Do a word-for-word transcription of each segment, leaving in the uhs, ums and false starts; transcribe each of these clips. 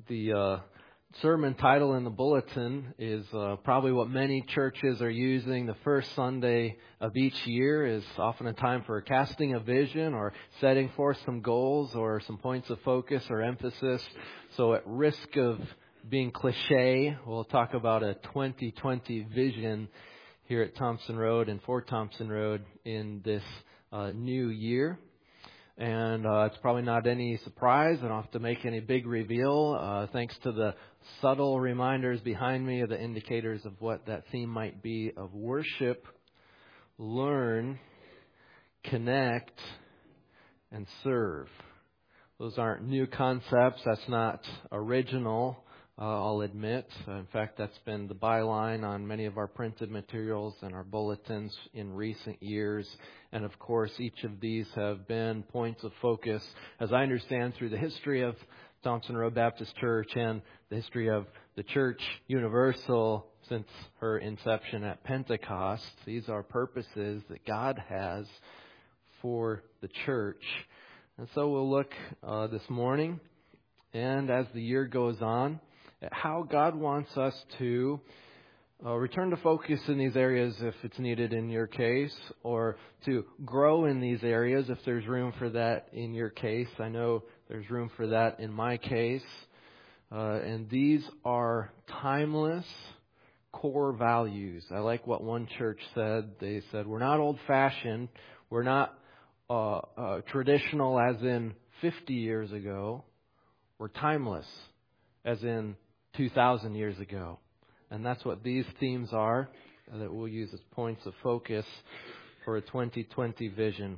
The uh, sermon title in the bulletin is uh, probably what many churches are using. The first Sunday of each year is often a time for casting a vision or setting forth some goals or some points of focus or emphasis. So at risk of being cliche, we'll talk about a twenty twenty vision here at Thompson Road and for Thompson Road in this uh, new year. And uh, it's probably not any surprise. I don't have to make any big reveal. Uh, thanks to the subtle reminders behind me of the indicators of what that theme might be of worship, learn, connect, and serve. Those aren't new concepts. That's not original, uh, I'll admit. In fact, that's been the byline on many of our printed materials and our bulletins in recent years. And of course, each of these have been points of focus, as I understand, through the history of Thompson Road Baptist Church and the history of the Church Universal since her inception at Pentecost. These are purposes that God has for the church. And so we'll look uh, this morning and as the year goes on at how God wants us to Uh, return to focus in these areas if it's needed in your case, or to grow in these areas if there's room for that in your case. I know there's room for that in my case. Uh, and these are timeless core values. I like what one church said. They said, we're not old-fashioned. We're not uh, uh, traditional as in fifty years ago. We're timeless as in two thousand years ago. And that's what these themes are that we'll use as points of focus for a twenty twenty vision.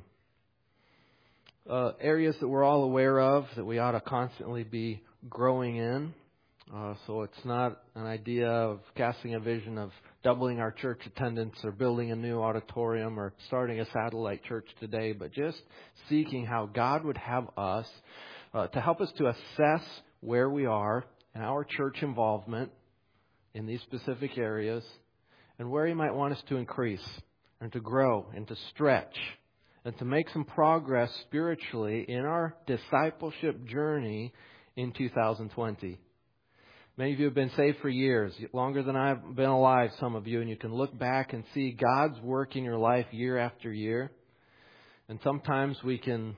Uh, areas that we're all aware of that we ought to constantly be growing in. Uh, so it's not an idea of casting a vision of doubling our church attendance or building a new auditorium or starting a satellite church today, but just seeking how God would have us uh, to help us to assess where we are in our church involvement in these specific areas, and where He might want us to increase and to grow and to stretch and to make some progress spiritually in our discipleship journey in two thousand twenty. Many of you have been saved for years, longer than I've been alive, some of you, and you can look back and see God's work in your life year after year. And sometimes we can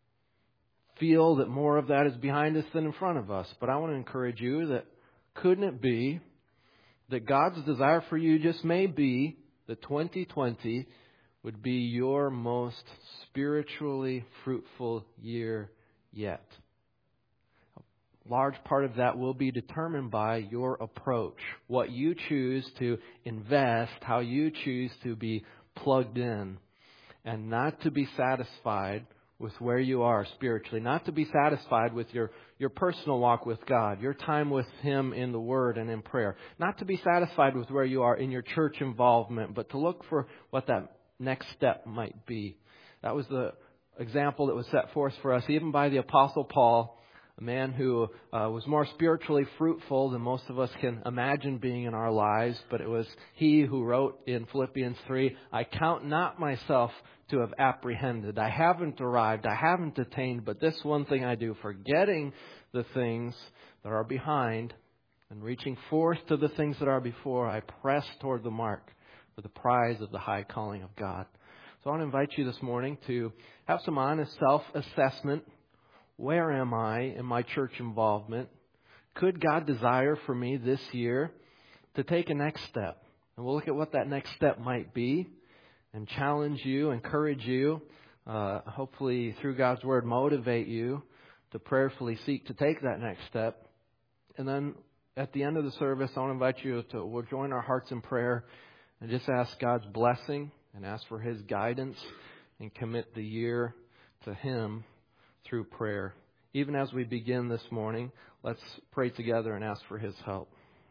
feel that more of that is behind us than in front of us. But I want to encourage you that couldn't it be that God's desire for you just may be that twenty twenty would be your most spiritually fruitful year yet. A large part of that will be determined by your approach, what you choose to invest, how you choose to be plugged in, and not to be satisfied with where you are spiritually, not to be satisfied with your, your personal walk with God, your time with Him in the Word and in prayer, not to be satisfied with where you are in your church involvement, but to look for what that next step might be. That was the example that was set forth for us even by the Apostle Paul, a man who uh, was more spiritually fruitful than most of us can imagine being in our lives. But it was he who wrote in Philippians three, I count not myself to have apprehended. I haven't arrived. I haven't attained. But this one thing I do, forgetting the things that are behind and reaching forth to the things that are before, I press toward the mark for the prize of the high calling of God. So I want to invite you this morning to have some honest self-assessment. Where am I in my church involvement? Could God desire for me this year to take a next step? And we'll look at what that next step might be and challenge you, encourage you, uh, hopefully through God's Word motivate you to prayerfully seek to take that next step. And then at the end of the service, I want to invite you to we'll join our hearts in prayer and just ask God's blessing and ask for His guidance and commit the year to Him through prayer. Even as we begin this morning, let's pray together and ask for His help.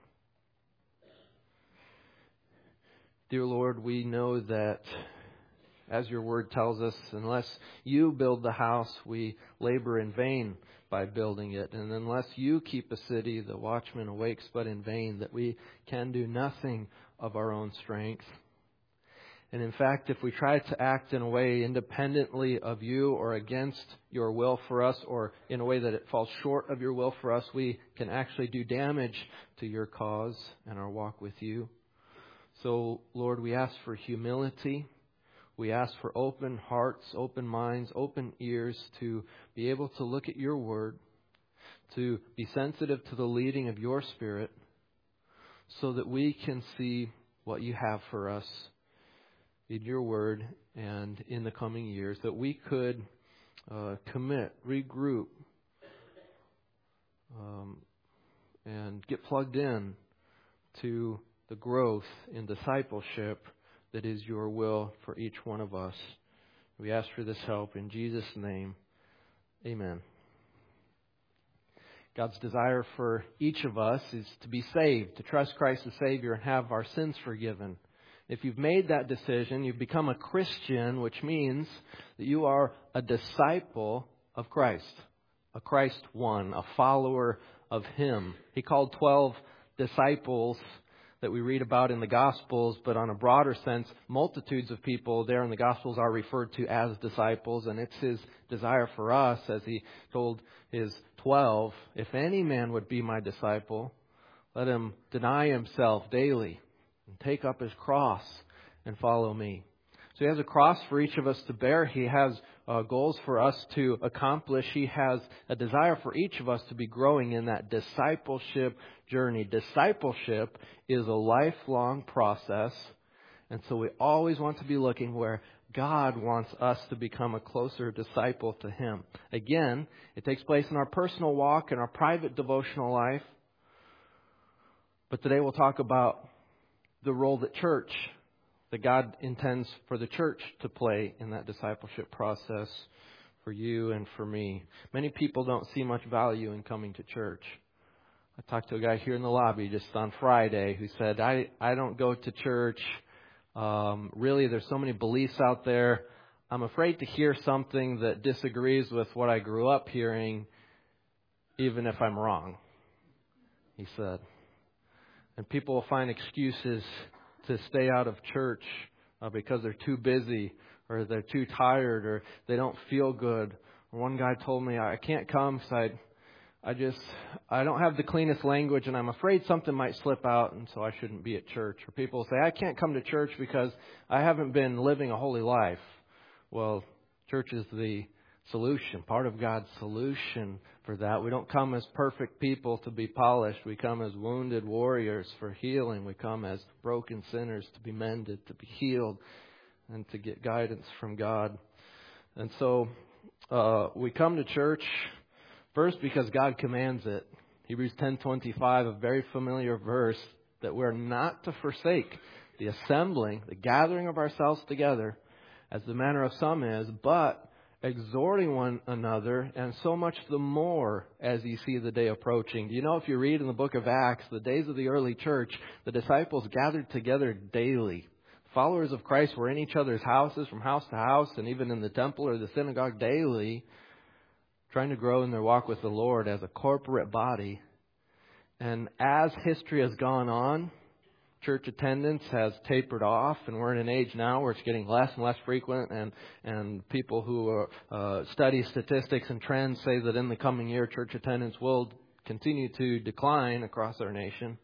Dear Lord, we know that, as your word tells us, unless you build the house, we labor in vain by building it. And unless you keep a city, the watchman awakes but in vain, that we can do nothing of our own strength. And in fact, if we try to act in a way independently of you or against your will for us, or in a way that it falls short of your will for us, we can actually do damage to your cause and our walk with you. So, Lord, we ask for humility. We ask for open hearts, open minds, open ears to be able to look at your word, to be sensitive to the leading of your Spirit, so that we can see what you have for us in your word and in the coming years, that we could uh, commit, regroup, um, and get plugged in to the growth in discipleship that is your will for each one of us. We ask for this help in Jesus' name. Amen. God's desire for each of us is to be saved, to trust Christ as Savior and have our sins forgiven. If you've made that decision, you've become a Christian, which means that you are a disciple of Christ, a Christ one, a follower of Him. He called twelve disciples that we read about in the Gospels, but on a broader sense, multitudes of people there in the Gospels are referred to as disciples, and it's His desire for us, as He told His twelve, if any man would be my disciple, let him deny himself daily and take up his cross and follow me. So He has a cross for each of us to bear. He has uh, goals for us to accomplish. He has a desire for each of us to be growing in that discipleship journey. Discipleship is a lifelong process. And so we always want to be looking where God wants us to become a closer disciple to Him. Again, it takes place in our personal walk, in our private devotional life. But today we'll talk about the role that church, that God intends for the church to play in that discipleship process for you and for me. Many people don't see much value in coming to church. I talked to a guy here in the lobby just on Friday who said, I, I don't go to church. Um, really, there's so many beliefs out there. I'm afraid to hear something that disagrees with what I grew up hearing, even if I'm wrong, he said. And people will find excuses to stay out of church uh, because they're too busy or they're too tired or they don't feel good. One guy told me, I can't come because I, I just, I don't have the cleanest language and I'm afraid something might slip out and so I shouldn't be at church. Or people say, I can't come to church because I haven't been living a holy life. Well, church is the solution, part of God's solution for that. We don't come as perfect people to be polished. We come as wounded warriors for healing. We come as broken sinners to be mended, to be healed, and to get guidance from God. And so uh, we come to church first because God commands it. Hebrews ten twenty-five, a very familiar verse, that we're not to forsake the assembling, the gathering of ourselves together, as the manner of some is, but exhorting one another, and so much the more as you see the day approaching. Do you know, if you read in the book of Acts, the days of the early church, the disciples gathered together daily. Followers of Christ were in each other's houses, from house to house, and even in the temple or the synagogue daily, trying to grow in their walk with the Lord as a corporate body. And as history has gone on, church attendance has tapered off, and we're in an age now where it's getting less and less frequent, and, and people who are, uh, study statistics and trends say that in the coming year, church attendance will continue to decline across our nation.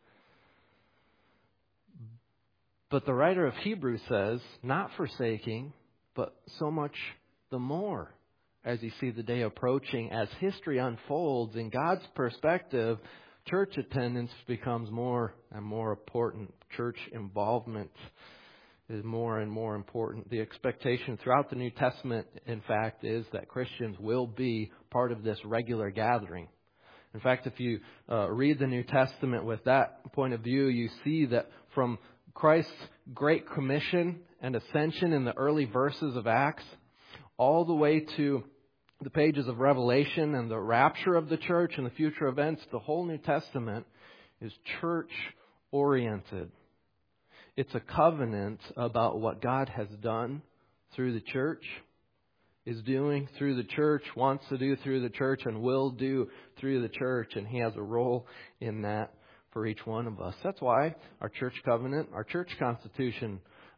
But the writer of Hebrews says, not forsaking, but so much the more as you see the day approaching. As history unfolds, in God's perspective, church attendance becomes more and more important. Church involvement is more and more important. The expectation throughout the New Testament, in fact, is that Christians will be part of this regular gathering. In fact, if you uh, read the New Testament with that point of view, you see that from Christ's Great Commission and ascension in the early verses of Acts, all the way to the pages of Revelation and the rapture of the church and the future events, the whole New Testament is church-oriented. It's a covenant about what God has done through the church, is doing through the church, wants to do through the church, and will do through the church. And He has a role in that for each one of us. That's why our church covenant, our church constitution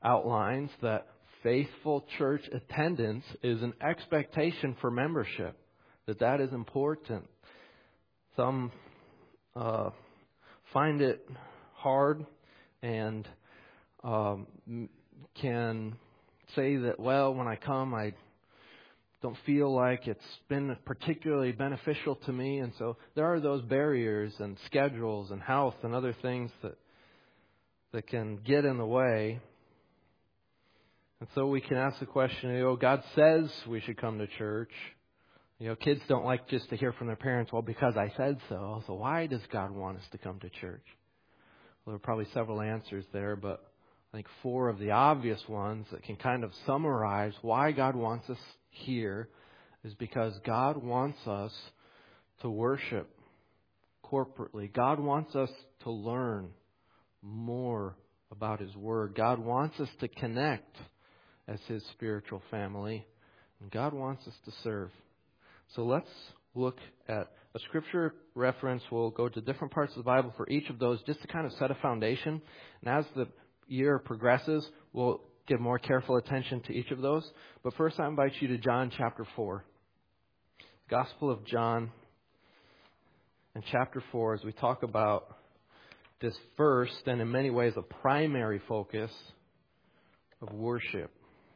outlines that faithful church attendance is an expectation for membership, that that is important. Some uh, find it hard and um, can say that, well, when I come, I don't feel like it's been particularly beneficial to me. And so there are those barriers and schedules and health and other things that that can get in the way. And so we can ask the question, you know, God says we should come to church. You know, kids don't like just to hear from their parents, well, because I said so. So why does God want us to come to church? Well, there are probably several answers there, but I think four of the obvious ones that can kind of summarize why God wants us here is because God wants us to worship corporately. God wants us to learn more about His Word. God wants us to connect as His spiritual family. And God wants us to serve. So let's look at a scripture reference. We'll go to different parts of the Bible for each of those just to kind of set a foundation. And as the year progresses, we'll give more careful attention to each of those. But first, I invite you to John chapter four. Gospel of John and chapter four, as we talk about this first and in many ways a primary focus of worship.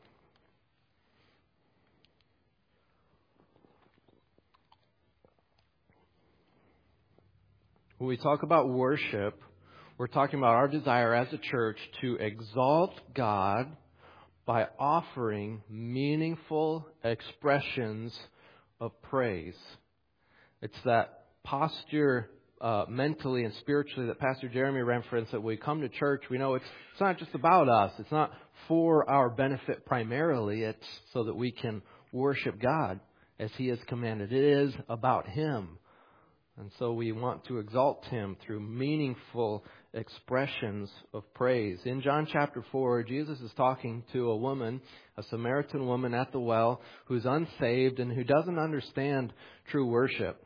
When we talk about worship, we're talking about our desire as a church to exalt God by offering meaningful expressions of praise. It's that posture uh, mentally and spiritually that Pastor Jeremy referenced, that we come to church, we know it's, it's not just about us. It's not for our benefit primarily. It's so that we can worship God as He has commanded. It is about Him. And so we want to exalt Him through meaningful expressions of praise. In John chapter four, Jesus is talking to a woman, a Samaritan woman at the well, who's unsaved and who doesn't understand true worship.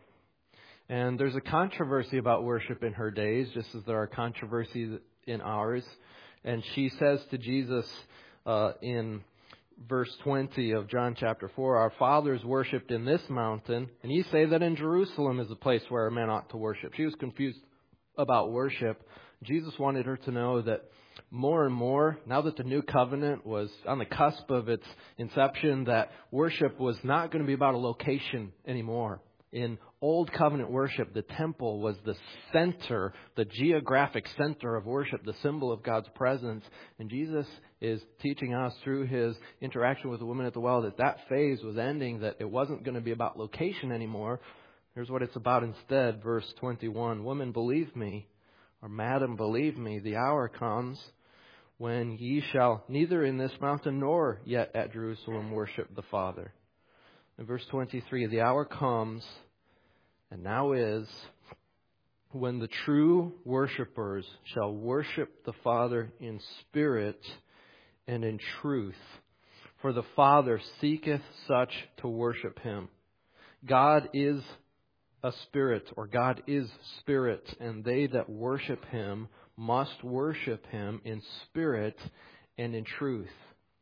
And there's a controversy about worship in her days, just as there are controversies in ours. And she says to Jesus uh, in verse twenty of John chapter four, our fathers worshipped in this mountain, and ye say that in Jerusalem is the place where men ought to worship. She was confused about worship. Jesus wanted her to know that more and more, now that the new covenant was on the cusp of its inception, that worship was not going to be about a location anymore. In Old Covenant worship, the temple was the center, the geographic center of worship, the symbol of God's presence. And Jesus is teaching us through His interaction with the woman at the well that that phase was ending, that it wasn't going to be about location anymore. Here's what it's about instead, verse twenty-one. Woman, believe me, or Madam, believe me, the hour comes when ye shall neither in this mountain nor yet at Jerusalem worship the Father. In verse twenty-three, the hour comes, and now is, when the true worshipers shall worship the Father in spirit and in truth. For the Father seeketh such to worship Him. God is a spirit, or God is spirit, and they that worship Him must worship Him in spirit and in truth.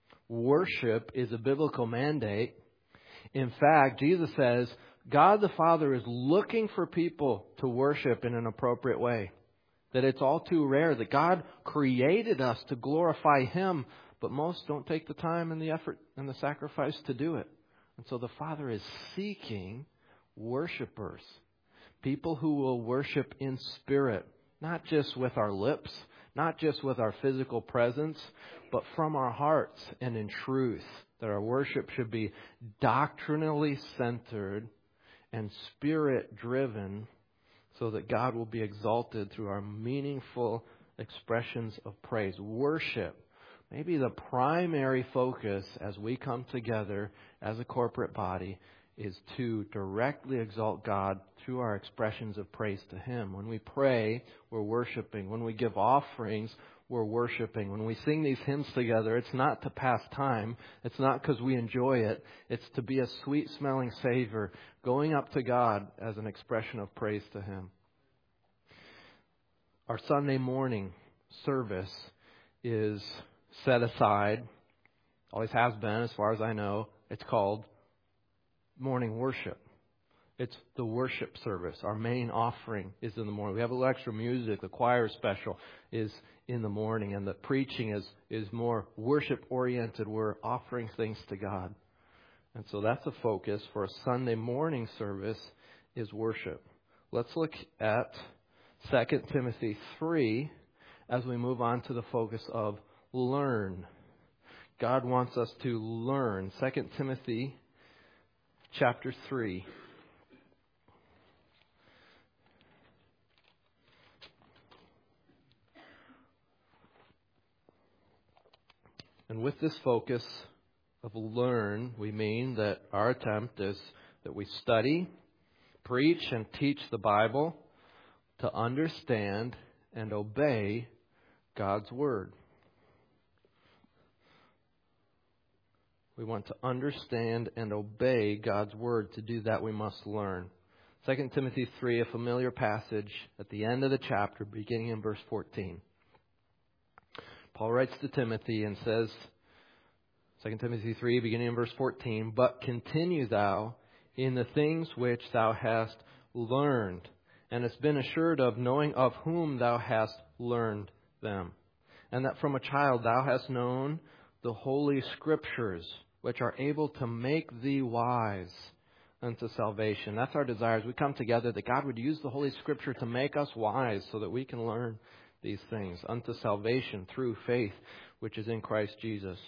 Worship is a biblical mandate. In fact, Jesus says, God the Father is looking for people to worship in an appropriate way. That it's all too rare that God created us to glorify Him, but most don't take the time and the effort and the sacrifice to do it. And so the Father is seeking worshipers. People who will worship in spirit, not just with our lips, not just with our physical presence, but from our hearts and in truth. That our worship should be doctrinally centered and spirit-driven so that God will be exalted through our meaningful expressions of praise. Worship, maybe the primary focus as we come together as a corporate body, is to directly exalt God through our expressions of praise to Him. When we pray, we're worshiping. When we give offerings, we're worshiping. When we sing these hymns together, it's not to pass time. It's not because we enjoy it. It's to be a sweet-smelling savor going up to God as an expression of praise to Him. Our Sunday morning service is set aside, always has been as far as I know. It's called morning worship. It's the worship service. Our main offering is in the morning. We have a little extra music. The choir special is in the morning. And the preaching is, is more worship-oriented. We're offering things to God. And so that's a focus for a Sunday morning service is worship. Let's look at Second Timothy three as we move on to the focus of learn. God wants us to learn. Second Timothy chapter three. And with this focus of learn, we mean that our attempt is that we study, preach, and teach the Bible to understand and obey God's Word. We want to understand and obey God's Word. To do that, we must learn. Second Timothy three, a familiar passage at the end of the chapter, beginning in verse fourteen. Paul writes to Timothy and says, Second Timothy three, beginning in verse fourteen, "But continue thou in the things which thou hast learned, and hast been assured of, knowing of whom thou hast learned them, and that from a child thou hast known the holy Scriptures, which are able to make thee wise unto salvation." That's our desire as we come together, that God would use the Holy Scripture to make us wise so that we can learn these things unto salvation through faith, which is in Christ Jesus.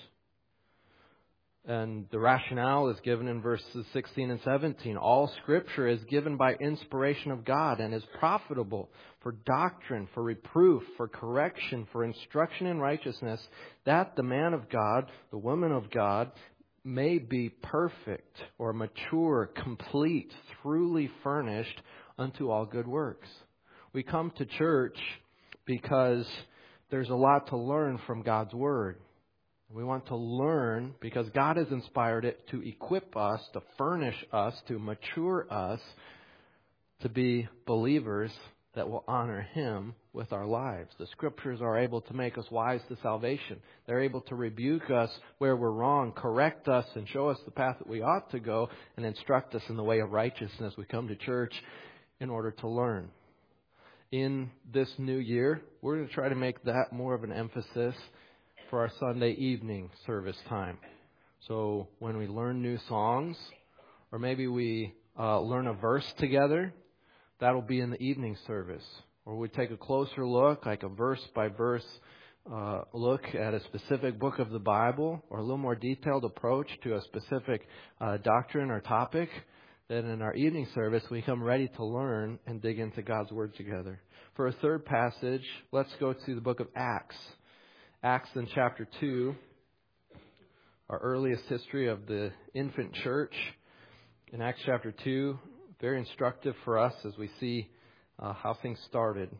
And the rationale is given in verses sixteen and seventeen. "All Scripture is given by inspiration of God and is profitable for doctrine, for reproof, for correction, for instruction in righteousness, that the man of God, the woman of God, may be perfect," or mature, complete, truly furnished unto all good works. We come to church because there's a lot to learn from God's Word. We want to learn because God has inspired it to equip us, to furnish us, to mature us, to be believers that will honor Him with our lives. The Scriptures are able to make us wise to salvation. They're able to rebuke us where we're wrong, correct us, and show us the path that we ought to go, and instruct us in the way of righteousness. We come to church in order to learn. In this new year, we're going to try to make that more of an emphasis for our Sunday evening service time. So when we learn new songs, or maybe we uh, learn a verse together, that'll be in the evening service. Or we take a closer look, like a verse by verse uh, look at a specific book of the Bible, or a little more detailed approach to a specific uh, doctrine or topic. Then in our evening service, we come ready to learn and dig into God's Word together. For a third passage, let's go to the book of Acts. Acts in chapter two, our earliest history of the infant church. In Acts chapter two, very instructive for us as we see uh, how things started.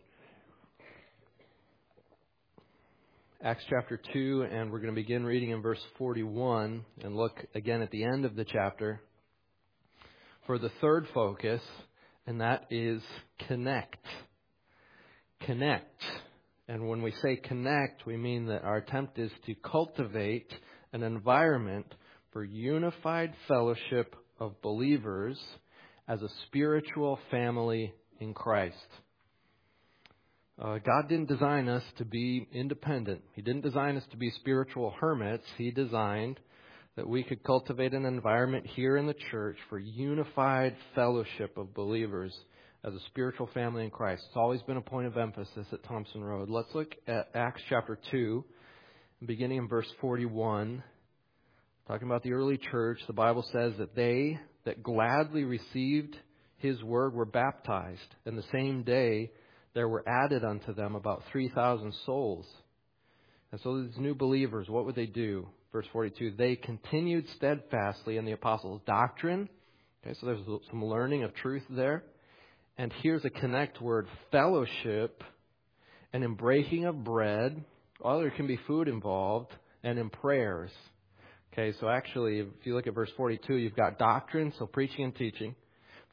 Acts chapter two, and we're going to begin reading in verse forty-one and look again at the end of the chapter for the third focus, and that is connect. Connect. And when we say connect, we mean that our attempt is to cultivate an environment for unified fellowship of believers as a spiritual family in Christ. Uh, God didn't design us to be independent. He didn't design us to be spiritual hermits. He designed that we could cultivate an environment here in the church for unified fellowship of believers as a spiritual family in Christ. It's always been a point of emphasis at Thompson Road. Let's look at Acts chapter two, beginning in verse forty-one. Talking about the early church, the Bible says that they that gladly received His word were baptized, and the same day there were added unto them about three thousand souls. And so these new believers, what would they do? Verse forty-two, they continued steadfastly in the apostles' doctrine. Okay, so there's some learning of truth there. And here's a connect word, fellowship, and in breaking of bread. Well, there can be food involved, and in prayers. Okay, so actually, if you look at verse forty-two, you've got doctrine, so preaching and teaching.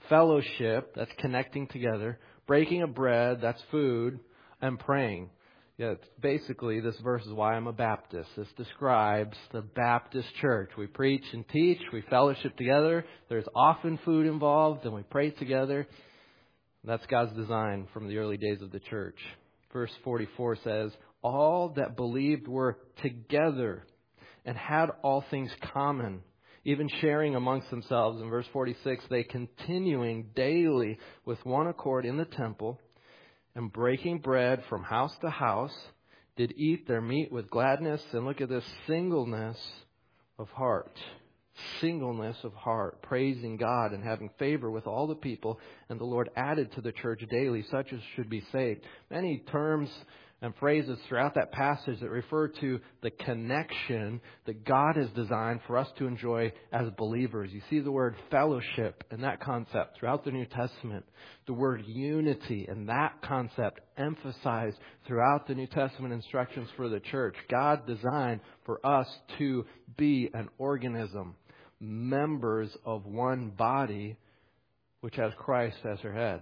Fellowship, that's connecting together. Breaking of bread, that's food. And praying. Yeah, it's basically, this verse is why I'm a Baptist. This describes the Baptist church. We preach and teach. We fellowship together. There's often food involved, and we pray together. That's God's design from the early days of the church. Verse forty-four says, all that believed were together and had all things common, even sharing amongst themselves. In verse forty-six, they continuing daily with one accord in the temple, and breaking bread from house to house, did eat their meat with gladness. And look at this, singleness of heart. Singleness of heart, praising God and having favor with all the people. And the Lord added to the church daily such as should be saved. Many terms and phrases throughout that passage that refer to the connection that God has designed for us to enjoy as believers. You see the word fellowship and that concept throughout the New Testament. The word unity and that concept emphasized throughout the New Testament instructions for the church. God designed for us to be an organism, members of one body, which has Christ as her head.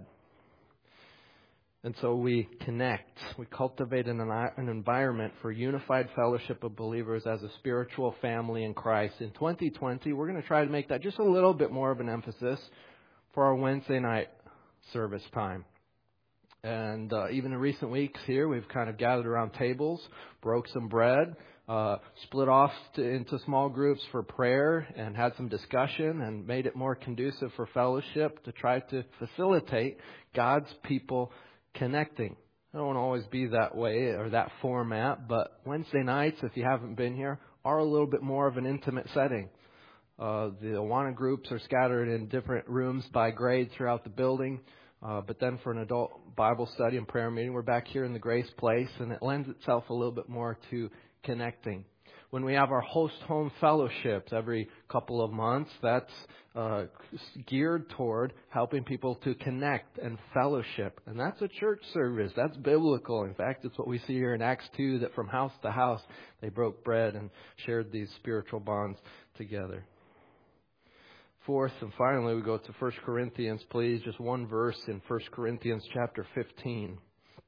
And so we connect, we cultivate an, an environment for unified fellowship of believers as a spiritual family in Christ. In twenty twenty, we're going to try to make that just a little bit more of an emphasis for our Wednesday night service time. And uh, even in recent weeks here, we've kind of gathered around tables, broke some bread, uh, split off to, into small groups for prayer and had some discussion and made it more conducive for fellowship to try to facilitate God's people connecting. I don't want to always be that way or that format, but Wednesday nights, if you haven't been here, are a little bit more of an intimate setting. Uh, the Awana groups are scattered in different rooms by grade throughout the building. Uh, but then for an adult Bible study and prayer meeting, we're back here in the Grace Place, and it lends itself a little bit more to connecting. When we have our host home fellowships every couple of months, that's uh, geared toward helping people to connect and fellowship. And that's a church service. That's biblical. In fact, it's what we see here in Acts two, that from house to house, they broke bread and shared these spiritual bonds together. Fourth and finally, we go to First Corinthians, please. Just one verse in First Corinthians chapter fifteen.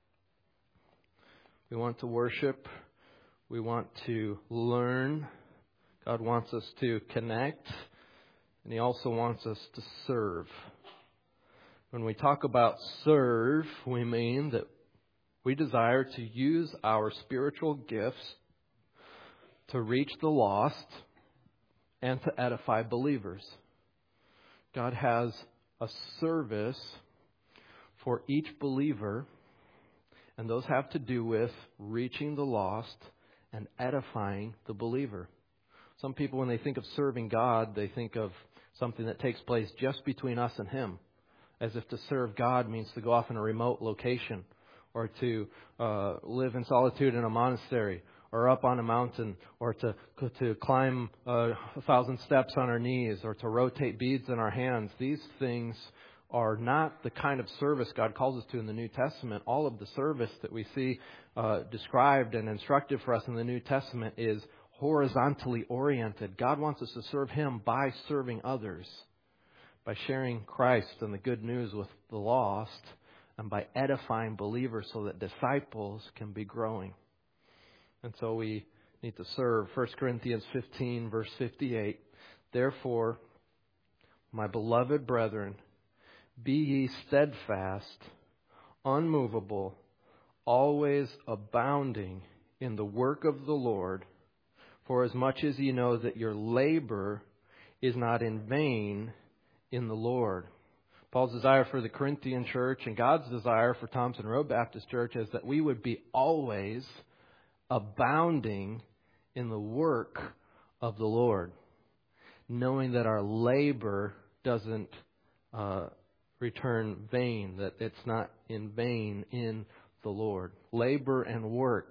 We want to worship. We want to learn. God wants us to connect. And He also wants us to serve. When we talk about serve, we mean that we desire to use our spiritual gifts to reach the lost and to edify believers. God has a service for each believer, and those have to do with reaching the lost and edifying the believer. Some people, when they think of serving God, they think of something that takes place just between us and Him, as if to serve God means to go off in a remote location, or to uh, live in solitude in a monastery, or up on a mountain, or to to climb uh, a thousand steps on our knees, or to rotate beads in our hands. These things are not the kind of service God calls us to in the New Testament. All of the service that we see uh, described and instructed for us in the New Testament is horizontally oriented. God wants us to serve Him by serving others, by sharing Christ and the good news with the lost, and by edifying believers so that disciples can be growing. And so we need to serve. First Corinthians fifteen, verse fifty-eight. Therefore, my beloved brethren, be ye steadfast, unmovable, always abounding in the work of the Lord, for as much as ye know that your labor is not in vain in the Lord. Paul's desire for the Corinthian church and God's desire for Thompson Road Baptist Church is that we would be always abounding in the work of the Lord, knowing that our labor doesn't uh, return vain, that it's not in vain in the Lord. Labor and work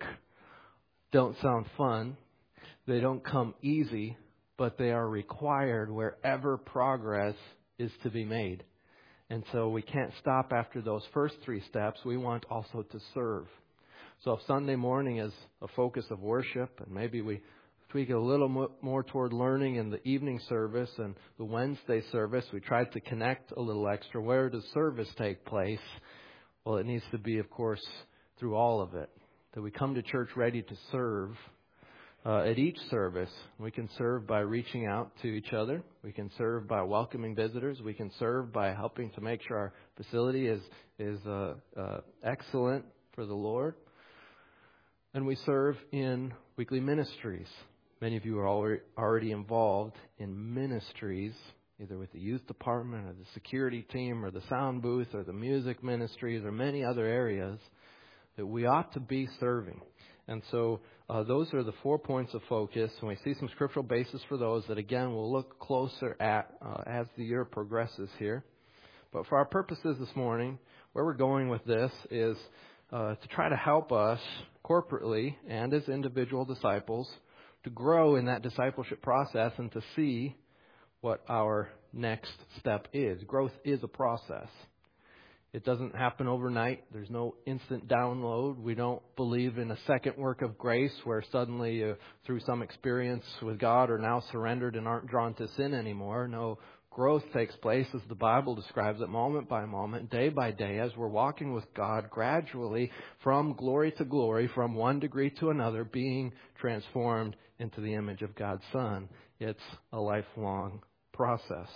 don't sound fun. They don't come easy, but they are required wherever progress is to be made. And so we can't stop after those first three steps. We want also to serve. So if Sunday morning is a focus of worship, and maybe we tweak it a little mo- more toward learning in the evening service and the Wednesday service, we tried to connect a little extra. Where does service take place? Well, it needs to be, of course, through all of it. that we come to church ready to serve. Uh, at each service, we can serve by reaching out to each other. We can serve by welcoming visitors. We can serve by helping to make sure our facility is is uh, uh, excellent for the Lord. And we serve in weekly ministries. Many of you are already already involved in ministries, either with the youth department or the security team or the sound booth or the music ministries or many other areas that we ought to be serving. And so uh, those are the four points of focus, and we see some scriptural basis for those that, again, we'll look closer at uh, as the year progresses here. But for our purposes this morning, where we're going with this is uh, to try to help us corporately and as individual disciples to grow in that discipleship process and to see what our next step is. Growth is a process. It doesn't happen overnight. There's no instant download. We don't believe in a second work of grace where suddenly uh, through some experience with God are now surrendered and aren't drawn to sin anymore. No, growth takes place as the Bible describes it, moment by moment, day by day, as we're walking with God gradually from glory to glory, from one degree to another, being transformed into the image of God's Son. It's a lifelong process.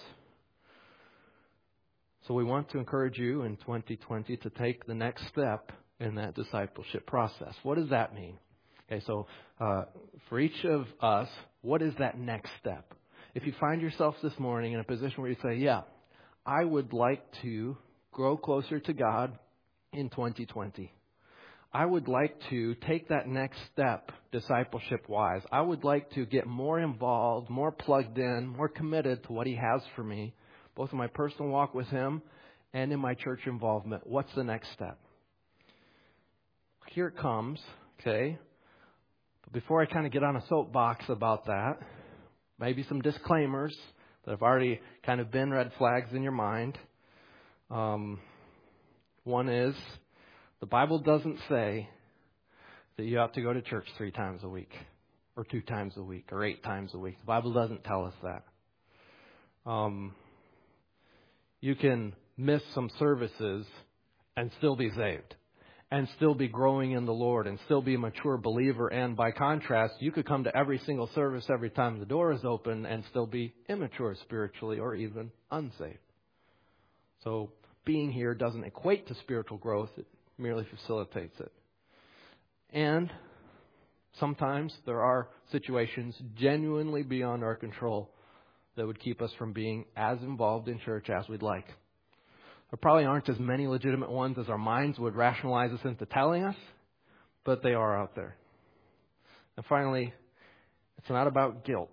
So we want to encourage you in twenty twenty to take the next step in that discipleship process. What does that mean? Okay, so uh, for each of us, what is that next step? If you find yourself this morning in a position where you say, yeah, I would like to grow closer to God in twenty twenty. I would like to take that next step discipleship-wise. I would like to get more involved, more plugged in, more committed to what He has for me, both in my personal walk with Him and in my church involvement. What's the next step? Here it comes, okay? But before I kind of get on a soapbox about that, maybe some disclaimers that have already kind of been red flags in your mind. Um, one is, the Bible doesn't say that you have to go to church three times a week, or two times a week, or eight times a week. The Bible doesn't tell us that. Um, you can miss some services and still be saved, and still be growing in the Lord, and still be a mature believer. And by contrast, you could come to every single service every time the door is open and still be immature spiritually or even unsaved. So being here doesn't equate to spiritual growth. It merely facilitates it. And sometimes there are situations genuinely beyond our control that would keep us from being as involved in church as we'd like. There probably aren't as many legitimate ones as our minds would rationalize us into telling us, but they are out there. And finally, it's not about guilt.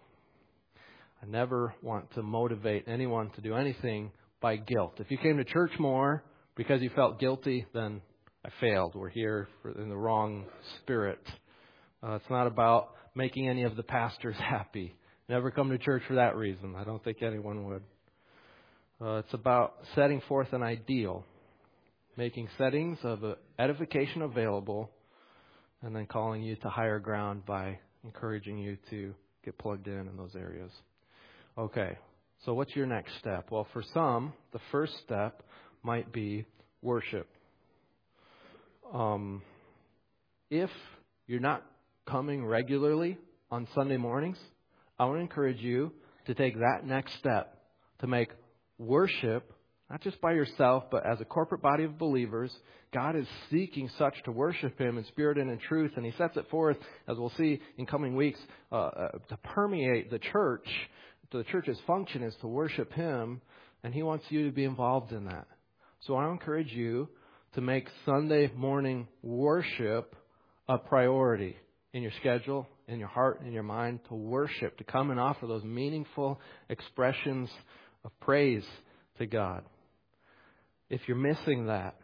I never want to motivate anyone to do anything by guilt. If you came to church more because you felt guilty, then I failed. We're here for, in the wrong spirit. Uh, it's not about making any of the pastors happy. Never come to church for that reason. I don't think anyone would. Uh, it's about setting forth an ideal, making settings of uh, edification available, and then calling you to higher ground by encouraging you to get plugged in in those areas. Okay, so what's your next step? Well, for some, the first step might be worship. Um, if you're not coming regularly on Sunday mornings, I want to encourage you to take that next step to make worship, not just by yourself, but as a corporate body of believers. God is seeking such to worship Him in spirit and in truth, and He sets it forth, as we'll see in coming weeks, uh, uh, to permeate the church. So the church's function is to worship Him, and He wants you to be involved in that. So I encourage you to make Sunday morning worship a priority in your schedule, in your heart, in your mind, to worship, to come and offer those meaningful expressions of praise to God. If you're missing that,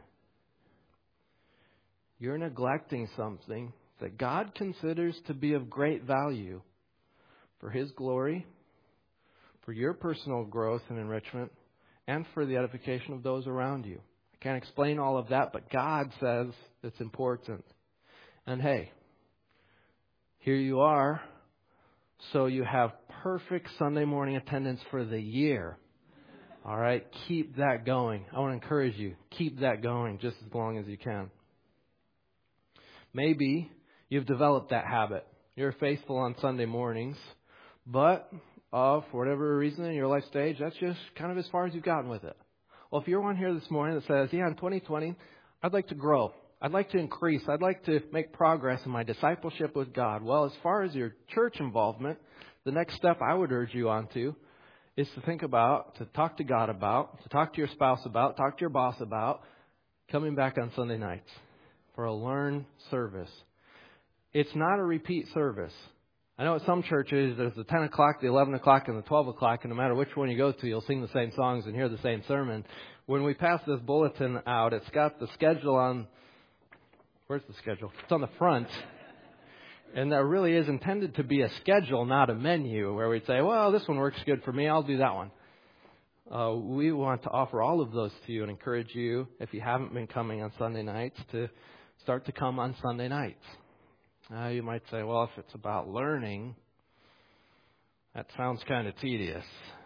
you're neglecting something that God considers to be of great value for His glory, for your personal growth and enrichment, and for the edification of those around you. I can't explain all of that, but God says it's important. And hey, here you are, so you have perfect Sunday morning attendance for the year. All right, keep that going. I want to encourage you, keep that going just as long as you can. Maybe you've developed that habit. You're faithful on Sunday mornings, but uh, for whatever reason in your life stage, that's just kind of as far as you've gotten with it. Well, if you're one here this morning that says, yeah, in twenty twenty, I'd like to grow. I'd like to increase. I'd like to make progress in my discipleship with God. Well, as far as your church involvement, the next step I would urge you on to is to think about, to talk to God about, to talk to your spouse about, talk to your boss about coming back on Sunday nights for a learn service. It's not a repeat service. I know at some churches there's the ten o'clock, the eleven o'clock, and the twelve o'clock, and no matter which one you go to, you'll sing the same songs and hear the same sermon. When we pass this bulletin out, it's got the schedule on, where's the schedule? It's on the front. And that really is intended to be a schedule, not a menu, where we'd say, well, this one works good for me, I'll do that one. Uh, we want to offer all of those to you and encourage you, if you haven't been coming on Sunday nights, to start to come on Sunday nights. Uh, you might say, well, if it's about learning, that sounds kind of tedious.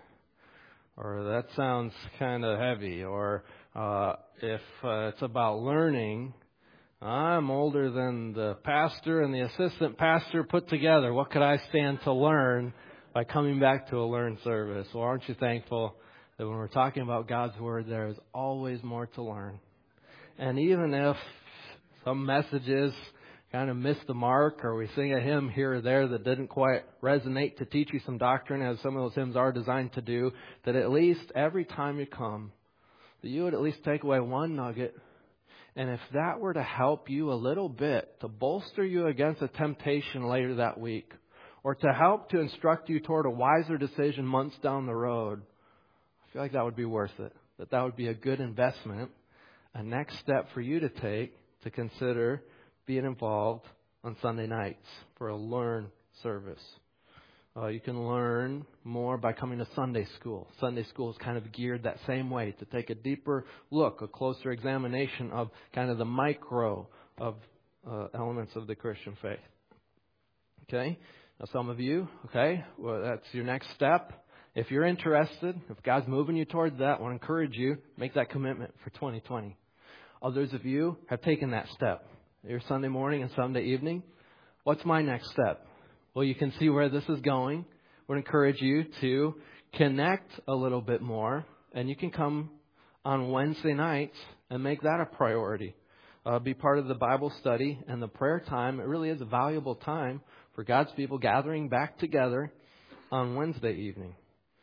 Or that sounds kind of heavy. Or uh, if uh, it's about learning, I'm older than the pastor and the assistant pastor put together. What could I stand to learn by coming back to a learn service? Well, aren't you thankful that when we're talking about God's Word, there is always more to learn? And even if some messages kind of miss the mark, or we sing a hymn here or there that didn't quite resonate to teach you some doctrine, as some of those hymns are designed to do, that at least every time you come, that you would at least take away one nugget. And if that were to help you a little bit, to bolster you against a temptation later that week, or to help to instruct you toward a wiser decision months down the road, I feel like that would be worth it. That that would be a good investment, a next step for you to take to consider being involved on Sunday nights for a learn service. Uh, you can learn more by coming to Sunday school. Sunday school is kind of geared that same way, to take a deeper look, a closer examination of kind of the micro of uh, elements of the Christian faith. Okay? Now some of you, okay, well, that's your next step. If you're interested, if God's moving you towards that, I want to encourage you, make that commitment for twenty twenty. Others of you have taken that step. Your Sunday morning and Sunday evening. What's my next step? Well, you can see where this is going. I would encourage you to connect a little bit more, and you can come on Wednesday nights and make that a priority. Uh, be part of the Bible study and the prayer time. It really is a valuable time for God's people gathering back together on Wednesday evening.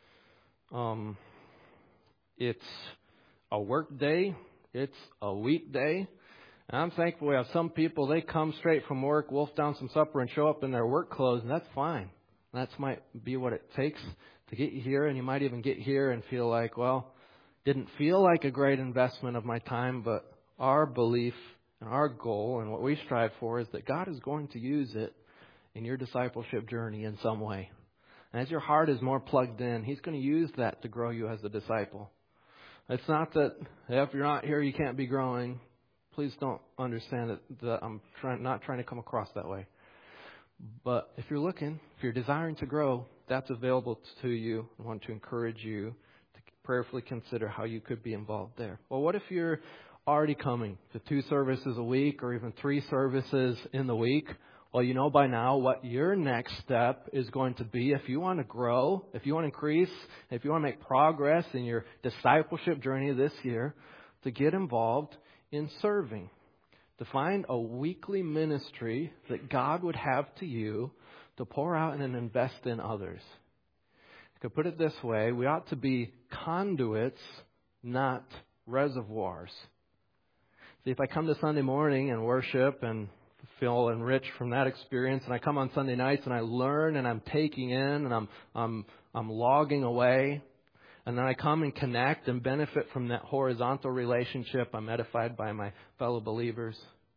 Um, it's a work day. It's a weekday. And I'm thankful we have some people, they come straight from work, wolf down some supper, and show up in their work clothes, and that's fine. That might be what it takes to get you here, and you might even get here and feel like, well, didn't feel like a great investment of my time, but our belief and our goal and what we strive for is that God is going to use it in your discipleship journey in some way. And as your heart is more plugged in, He's going to use that to grow you as a disciple. It's not that if you're not here, you can't be growing. Please don't understand that, that I'm trying, not trying to come across that way. But if you're looking, if you're desiring to grow, that's available to you. I want to encourage you to prayerfully consider how you could be involved there. Well, what if you're already coming to two services a week or even three services in the week? Well, you know by now what your next step is going to be. If you want to grow, if you want to increase, if you want to make progress in your discipleship journey this year, to get involved in serving, to find a weekly ministry that God would have to you to pour out and invest in others. I could put it this way, we ought to be conduits, not reservoirs. See, if I come to Sunday morning and worship and feel enriched from that experience, and I come on Sunday nights and I learn and I'm taking in and I'm I'm I'm logging away, and then I come and connect and benefit from that horizontal relationship. I'm edified by my fellow believers.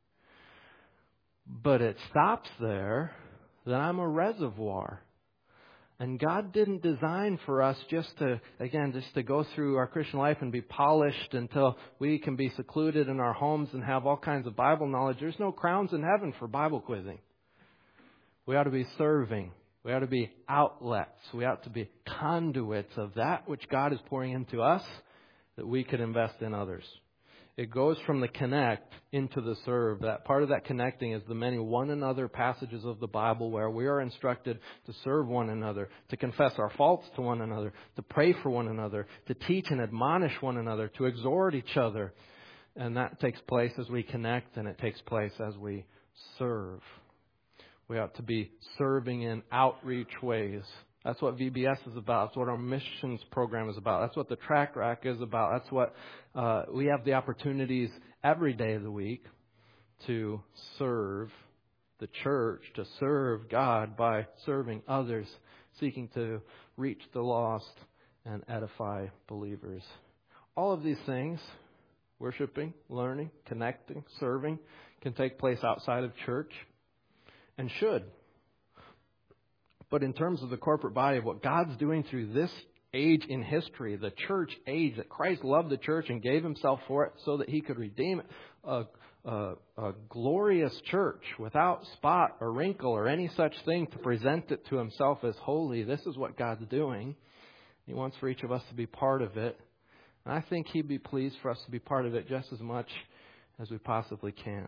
But it stops there, then I'm a reservoir. And God didn't design for us just to, again, just to go through our Christian life and be polished until we can be secluded in our homes and have all kinds of Bible knowledge. There's no crowns in heaven for Bible quizzing. We ought to be serving. We ought to be outlets. We ought to be conduits of that which God is pouring into us that we could invest in others. It goes from the connect into the serve. That part of that connecting is the many one another passages of the Bible where we are instructed to serve one another, to confess our faults to one another, to pray for one another, to teach and admonish one another, to exhort each other. And that takes place as we connect, and it takes place as we serve. We ought to be serving in outreach ways. That's what V B S is about. That's what our missions program is about. That's what the Track Rack is about. That's what uh, we have the opportunities every day of the week to serve the church, to serve God by serving others, seeking to reach the lost and edify believers. All of these things, worshiping, learning, connecting, serving, can take place outside of church and should. But in terms of the corporate body of what God's doing through this age in history, the church age, that Christ loved the church and gave himself for it so that he could redeem it, a, a, a glorious church without spot or wrinkle or any such thing to present it to himself as holy. This is what God's doing. He wants for each of us to be part of it. And I think he'd be pleased for us to be part of it just as much as we possibly can.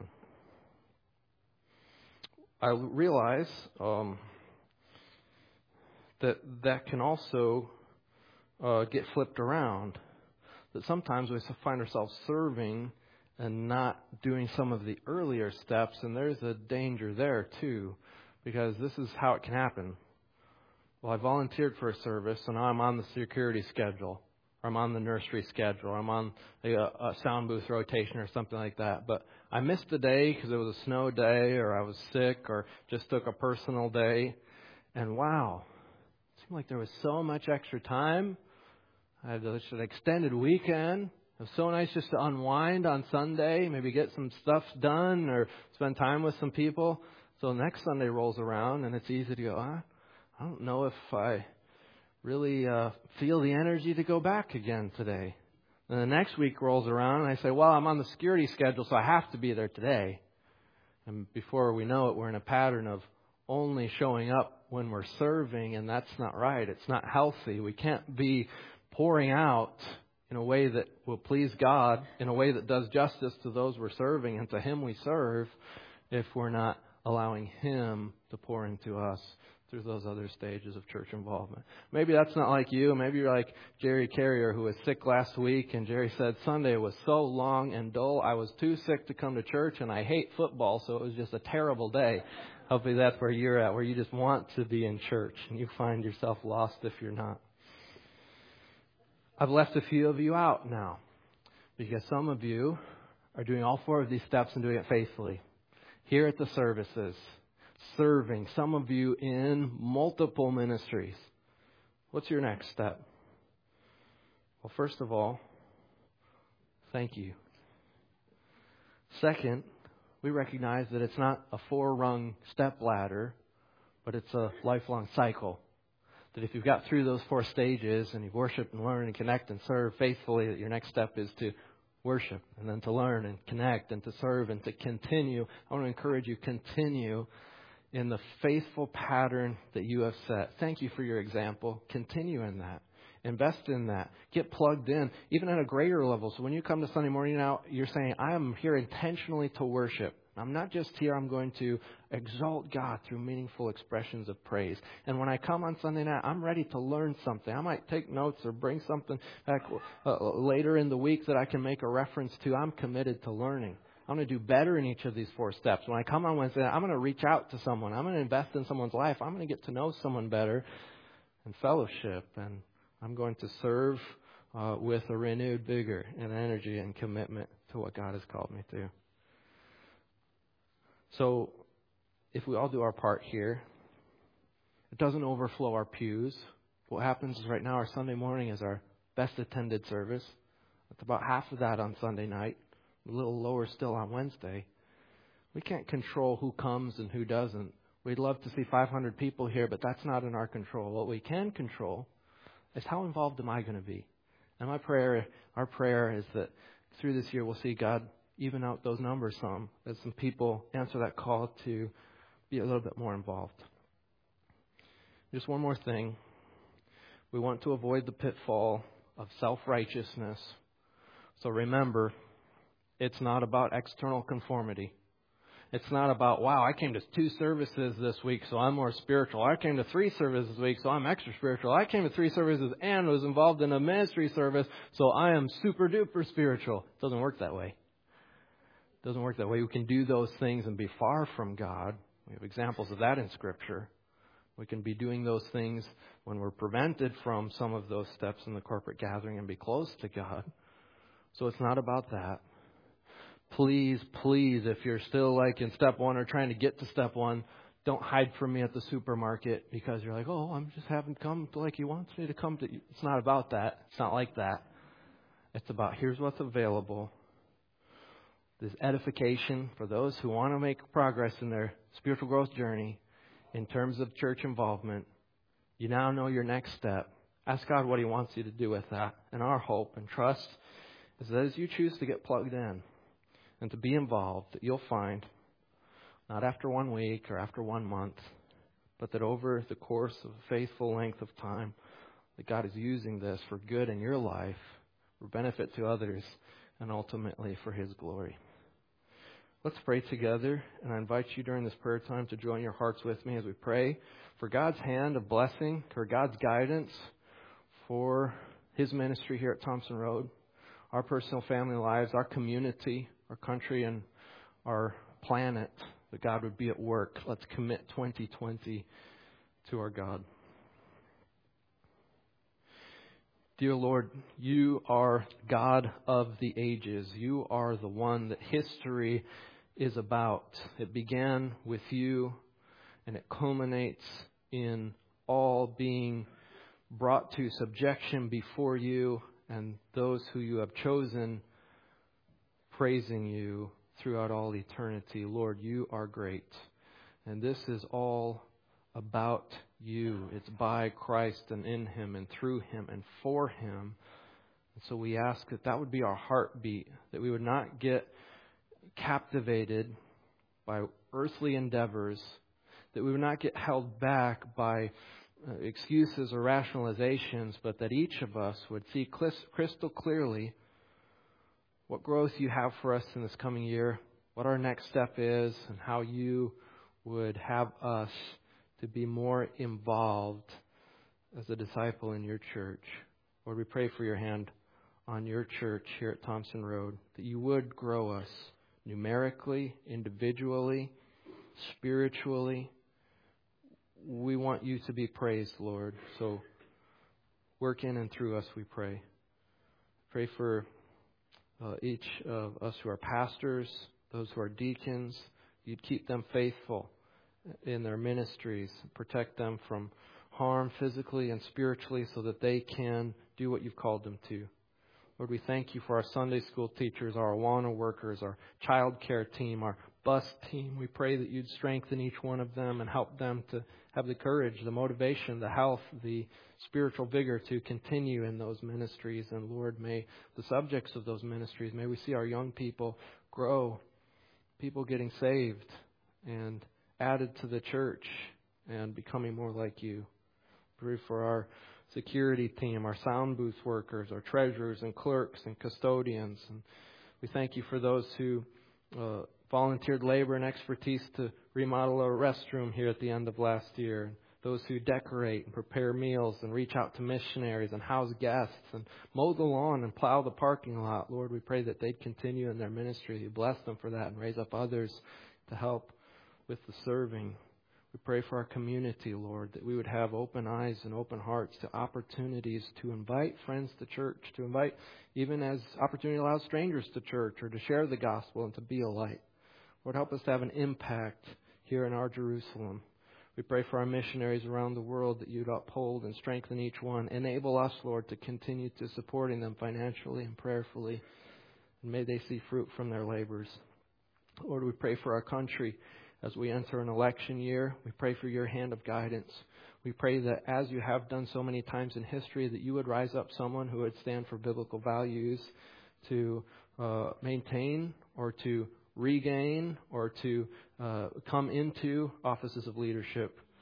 I realize um, that that can also uh, get flipped around. That sometimes we find ourselves serving and not doing some of the earlier steps, and there's a danger there too, because this is how it can happen. Well, I volunteered for a service, and now I'm on the security schedule, or I'm on the nursery schedule, or I'm on a, a sound booth rotation or something like that. But I missed a day because it was a snow day, or I was sick, or just took a personal day. And wow, it seemed like there was so much extra time. I had an extended weekend. It was so nice just to unwind on Sunday, maybe get some stuff done or spend time with some people. So next Sunday rolls around, and it's easy to go, ah, I don't know if I really uh, feel the energy to go back again today. Then the next week rolls around, and I say, well, I'm on the security schedule, so I have to be there today. And before we know it, we're in a pattern of only showing up when we're serving, and that's not right. It's not healthy. We can't be pouring out in a way that will please God, in a way that does justice to those we're serving and to Him we serve, if we're not allowing Him to pour into us through those other stages of church involvement. Maybe that's not like you. Maybe you're like Jerry Carrier, who was sick last week, and Jerry said, Sunday was so long and dull, I was too sick to come to church, and I hate football, so it was just a terrible day. Hopefully that's where you're at, where you just want to be in church, and you find yourself lost if you're not. I've left a few of you out now, because some of you are doing all four of these steps and doing it faithfully. Here at the services, serving, some of you in multiple ministries. What's your next step? Well, first of all, thank you. Second, we recognize that it's not a four-rung step ladder, but it's a lifelong cycle. That if you've got through those four stages and you've worshiped and learned and connect and serve faithfully, that your next step is to worship and then to learn and connect and to serve and to continue. I want to encourage you, continue in the faithful pattern that you have set. Thank you for your example. Continue in that. Invest in that. Get plugged in, even at a greater level. So when you come to Sunday morning now, you're saying, I am here intentionally to worship. I'm not just here, I'm going to exalt God through meaningful expressions of praise. And when I come on Sunday night, I'm ready to learn something. I might take notes or bring something back uh, later in the week that I can make a reference to. I'm committed to learning. I'm going to do better in each of these four steps. When I come on Wednesday, I'm going to reach out to someone. I'm going to invest in someone's life. I'm going to get to know someone better and fellowship. And I'm going to serve uh, with a renewed vigor and energy and commitment to what God has called me to. So if we all do our part here, it doesn't overflow our pews. What happens is right now our Sunday morning is our best attended service. It's about half of that on Sunday night, a little lower still on Wednesday. We can't control who comes and who doesn't. We'd love to see five hundred people here, but that's not in our control. What we can control is how involved am I going to be? And my prayer, our prayer is that through this year we'll see God even out those numbers some, as some people answer that call to be a little bit more involved. Just one more thing. We want to avoid the pitfall of self-righteousness. So remember, It's not about external conformity. It's not about, wow, I came to two services this week, so I'm more spiritual. I came to three services this week, so I'm extra spiritual. I came to three services and was involved in a ministry service, so I am super duper spiritual. It doesn't work that way. It doesn't work that way. We can do those things and be far from God. We have examples of that in Scripture. We can be doing those things when we're prevented from some of those steps in the corporate gathering and be close to God. So it's not about that. Please, please, if you're still like in step one or trying to get to step one, don't hide from me at the supermarket because you're like, oh, I'm just haven't come to like he wants me to come to. It's not about that. It's not like that. It's about here's what's available. This edification for those who want to make progress in their spiritual growth journey in terms of church involvement. You now know your next step. Ask God what He wants you to do with that. And our hope and trust is that as you choose to get plugged in and to be involved, that you'll find, not after one week or after one month, but that over the course of a faithful length of time, that God is using this for good in your life, for benefit to others, and ultimately for His glory. Let's pray together, and I invite you during this prayer time to join your hearts with me as we pray for God's hand of blessing, for God's guidance for His ministry here at Thompson Road, our personal family lives, our community, our country, and our planet, that God would be at work. Let's commit twenty twenty to our God. Dear Lord, You are God of the ages. You are the one that history is about. It began with You, and it culminates in all being brought to subjection before You and those who You have chosen praising You throughout all eternity. Lord, You are great. And this is all about You. It's by Christ and in Him and through Him and for Him. And so we ask that that would be our heartbeat, that we would not get captivated by earthly endeavors, that we would not get held back by uh, excuses or rationalizations, but that each of us would see crystal clearly what growth You have for us in this coming year, what our next step is, and how You would have us to be more involved as a disciple in Your church. Lord, we pray for Your hand on Your church here at Thompson Road, that You would grow us numerically, individually, spiritually. We want You to be praised, Lord. So work in and through us, we pray. Pray for uh, each of us who are pastors, those who are deacons. You'd keep them faithful in their ministries, protect them from harm physically and spiritually so that they can do what You've called them to. Lord, we thank You for our Sunday school teachers, our Awana workers, our child care team, our bus team. We pray that You'd strengthen each one of them and help them to have the courage, the motivation, the health, the spiritual vigor to continue in those ministries. And Lord, may the subjects of those ministries, may we see our young people grow, people getting saved and added to the church and becoming more like You. Pray for our security team, our sound booth workers, our treasurers and clerks and custodians. And we thank You for those who uh, volunteered labor and expertise to remodel a restroom here at the end of last year. And those who decorate and prepare meals and reach out to missionaries and house guests and mow the lawn and plow the parking lot. Lord, we pray that they'd continue in their ministry. You bless them for that and raise up others to help with the serving. We pray for our community, Lord, that we would have open eyes and open hearts to opportunities to invite friends to church, to invite even as opportunity allows strangers to church or to share the gospel and to be a light. Lord, help us to have an impact here in our Jerusalem. We pray for our missionaries around the world that You'd uphold and strengthen each one. Enable us, Lord, to continue to supporting them financially and prayerfully. And may they see fruit from their labors. Lord, we pray for our country. As we enter an election year, we pray for Your hand of guidance. We pray that as You have done so many times in history, that You would rise up someone who would stand for biblical values to uh, maintain or to regain or to uh, come into offices of leadership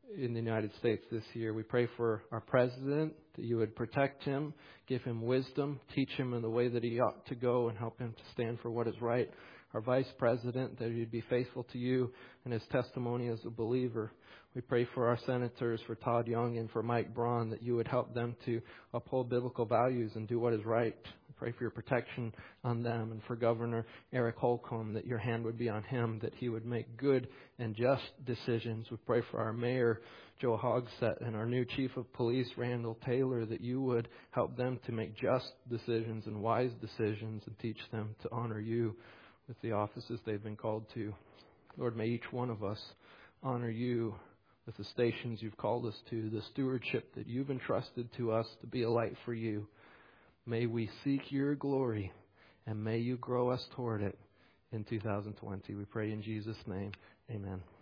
in the United States this year. We pray for our president, that you would protect him, give him wisdom, teach him in the way that he ought to go, and help him to stand for what is right. Our vice president, that he'd be faithful to you and his testimony as a believer. We pray for our senators, for Todd Young and for Mike Braun, that you would help them to uphold biblical values and do what is right. We pray for your protection on them, and for Governor Eric Holcomb, that your hand would be on him, that he would make good and just decisions. We pray for our mayor, Joe Hogsett, and our new chief of police, Randall Taylor, that you would help them to make just decisions and wise decisions and teach them to honor you with the offices they've been called to. Lord, may each one of us honor you with the stations you've called us to, the stewardship that you've entrusted to us to be a light for you. May we seek your glory, and may you grow us toward it in two thousand twenty. We pray in Jesus' name. Amen.